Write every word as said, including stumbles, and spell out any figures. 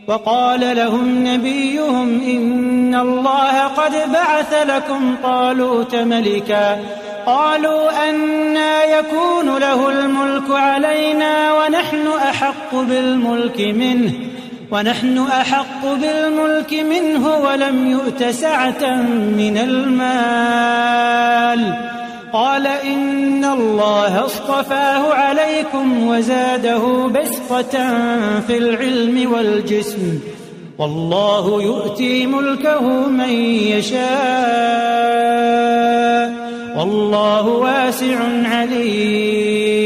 وقال لهم نبيهم إن الله قد بعث لكم طالوت ملكا قالوا أنى يكون له الملك علينا ونحن أحق بالملك منه ونحن أحق بالملك منه ولم يؤت سعة من المال قال إن الله اصطفاه عليكم وزاده بسطة في العلم والجسم والله يؤتي ملكه من يشاء والله واسع عليم.